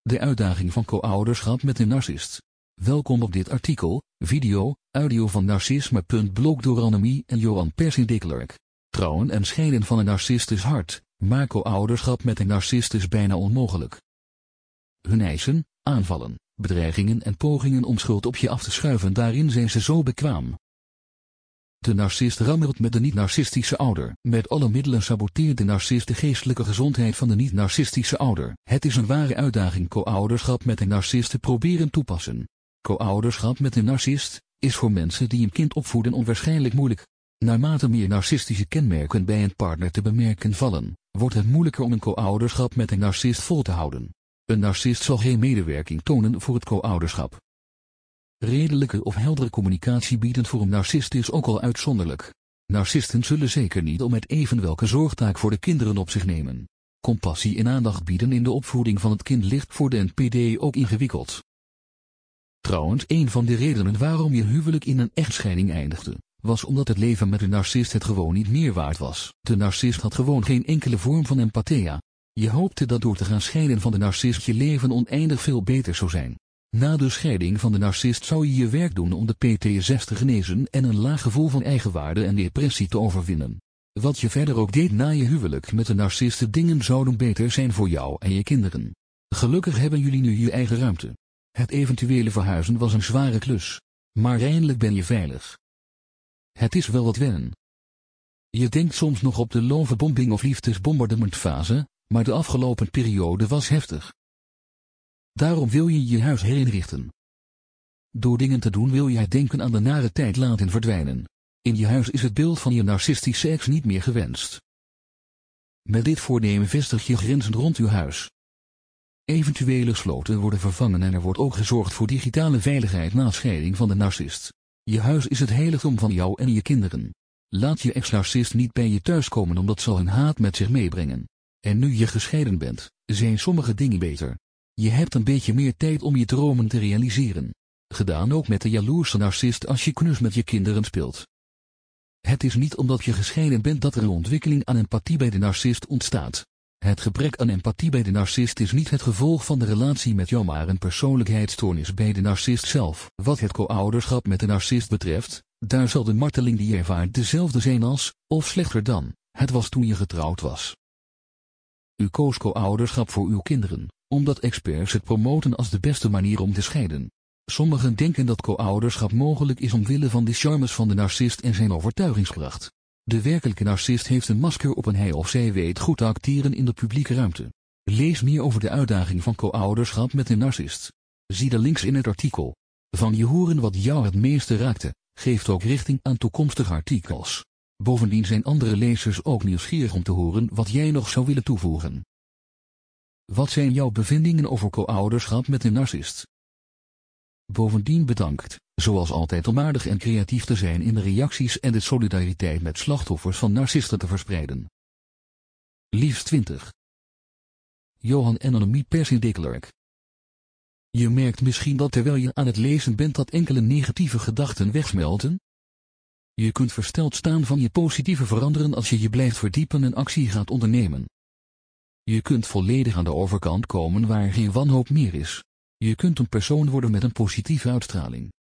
De uitdaging van co-ouderschap met een narcist. Welkom op dit artikel, video, audio van narcisme.blog door Annemie en Johan Persing-Diklerk. Trouwen en scheiden van een narcist is hard, maar co-ouderschap met een narcist is bijna onmogelijk. Hun eisen, aanvallen, bedreigingen en pogingen om schuld op je af te schuiven, daarin zijn ze zo bekwaam. De narcist rammelt met de niet-narcistische ouder. Met alle middelen saboteert de narcist de geestelijke gezondheid van de niet-narcistische ouder. Het is een ware uitdaging co-ouderschap met een narcist te proberen toepassen. Co-ouderschap met een narcist is voor mensen die een kind opvoeden onwaarschijnlijk moeilijk. Naarmate meer narcistische kenmerken bij een partner te bemerken vallen, wordt het moeilijker om een co-ouderschap met een narcist vol te houden. Een narcist zal geen medewerking tonen voor het co-ouderschap. Redelijke of heldere communicatie bieden voor een narcist is ook al uitzonderlijk. Narcisten zullen zeker niet om met even welke zorgtaak voor de kinderen op zich nemen. Compassie en aandacht bieden in de opvoeding van het kind ligt voor de NPD ook ingewikkeld. Trouwens, een van de redenen waarom je huwelijk in een echtscheiding eindigde, was omdat het leven met een narcist het gewoon niet meer waard was. De narcist had gewoon geen enkele vorm van empathia. Je hoopte dat door te gaan scheiden van de narcist je leven oneindig veel beter zou zijn. Na de scheiding van de narcist zou je je werk doen om de PTSS te genezen en een laag gevoel van eigenwaarde en depressie te overwinnen. Wat je verder ook deed na je huwelijk met de narcist, de dingen zouden beter zijn voor jou en je kinderen. Gelukkig hebben jullie nu je eigen ruimte. Het eventuele verhuizen was een zware klus. Maar eindelijk ben je veilig. Het is wel wat wennen. Je denkt soms nog op de lovebombing of liefdesbombardementfase, maar de afgelopen periode was heftig. Daarom wil je je huis herinrichten. Door dingen te doen wil je het denken aan de nare tijd laten verdwijnen. In je huis is het beeld van je narcistische ex niet meer gewenst. Met dit voornemen vestig je grenzen rond je huis. Eventuele sloten worden vervangen en er wordt ook gezorgd voor digitale veiligheid na scheiding van de narcist. Je huis is het heiligdom van jou en je kinderen. Laat je ex-narcist niet bij je thuiskomen, omdat zal hun haat met zich meebrengen. En nu je gescheiden bent, zijn sommige dingen beter. Je hebt een beetje meer tijd om je dromen te realiseren. Gedaan ook met de jaloerse narcist als je knus met je kinderen speelt. Het is niet omdat je gescheiden bent dat er een ontwikkeling aan empathie bij de narcist ontstaat. Het gebrek aan empathie bij de narcist is niet het gevolg van de relatie met jou, maar een persoonlijkheidsstoornis bij de narcist zelf. Wat het co-ouderschap met de narcist betreft, daar zal de marteling die je ervaart dezelfde zijn als, of slechter dan, het was toen je getrouwd was. U koos co-ouderschap voor uw kinderen, omdat experts het promoten als de beste manier om te scheiden. Sommigen denken dat co-ouderschap mogelijk is omwille van de charmes van de narcist en zijn overtuigingskracht. De werkelijke narcist heeft een masker op en hij of zij weet goed te acteren in de publieke ruimte. Lees meer over de uitdaging van co-ouderschap met een narcist. Zie de links in het artikel. Van je horen wat jou het meeste raakte, geeft ook richting aan toekomstige artikels. Bovendien zijn andere lezers ook nieuwsgierig om te horen wat jij nog zou willen toevoegen. Wat zijn jouw bevindingen over co-ouderschap met een narcist? Bovendien bedankt, zoals altijd, om aardig en creatief te zijn in de reacties en de solidariteit met slachtoffers van narcisten te verspreiden. Liefst 20. Johan en Annemie Persing-Diklerk. Je merkt misschien dat terwijl je aan het lezen bent dat enkele negatieve gedachten wegsmelten. Je kunt versteld staan van je positieve veranderen als je je blijft verdiepen en actie gaat ondernemen. Je kunt volledig aan de overkant komen waar geen wanhoop meer is. Je kunt een persoon worden met een positieve uitstraling.